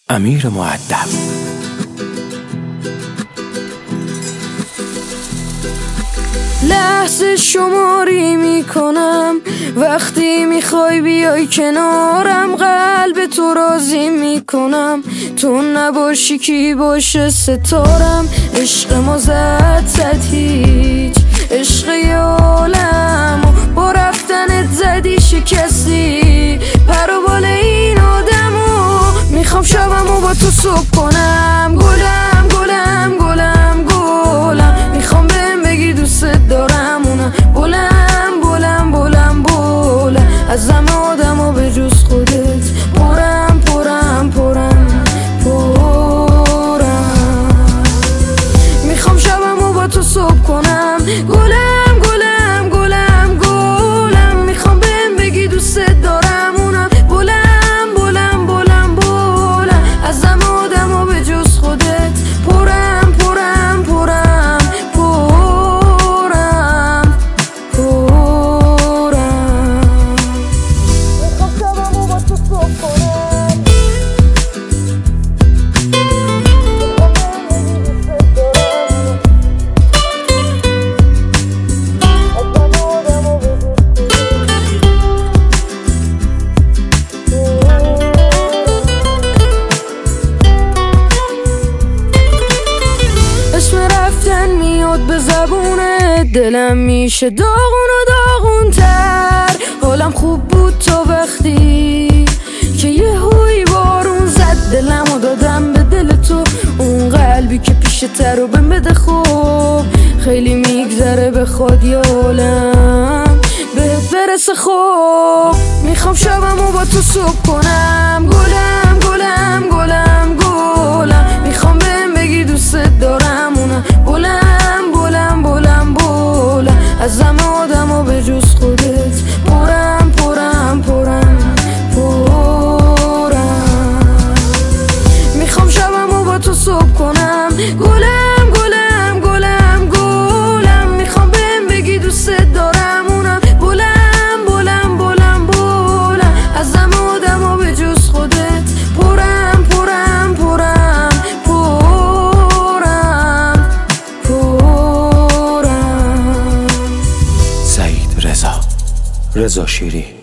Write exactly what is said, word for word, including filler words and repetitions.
امیر مؤدب. لحظه شماری میکنم وقتی میخوای بیای کنارم، قلب تو راضی میکنم تو نباشی کی باشه ستارم. عشق ما زد زد هیچ عشق یه عالم و با رفتنت زدی شکستی پر و بال این آدمو. میخوام شبمو با تو صبح کنم گلم گلم گلم گلم. میخوام بهم بگی دوست دارم اونم بلم بلم بلم بلم. از همه آدمو به جز خودت پرم پرم پرم پرم. میخوام شبمو با تو صبح کنم گلم گلم گلم گلم. میخوام بهم بگی دوست دارم اونم بلم بلم بلم بلم. از همه آدمو به جز خودت پرم پرم پرم پرم پرم. میخوام شبمو با تو صبح کنم. اسم رفتن میاد به زبونه، دلم میشه داغون و داغون تر. حالم خوب بود تا وقتی که یه هوی بارون زد دلمو دادم به دل تو. اون قلبی که پیشتر رو بهم بده خوب خیلی میگذره بخواد یه عالم بهت برسه خوب. میخوام شبمو با تو صبح کنم گلم گلم گلم گلم. میخوام بهم بگی دوست دارم اونم بلم بلم بلم بلم. از همه آدمو به جز خودت پرم پرم پرم پرم. میخوام شبمو با تو صبح کنم گلم گلم گلم گلم. میخوام بهم بگی دوست دارم اونم بلم بلم بلم بلم. از همه آدمو به جز خودت پرم پرم پرم پرم پرم. سعید رضا رضا شیری.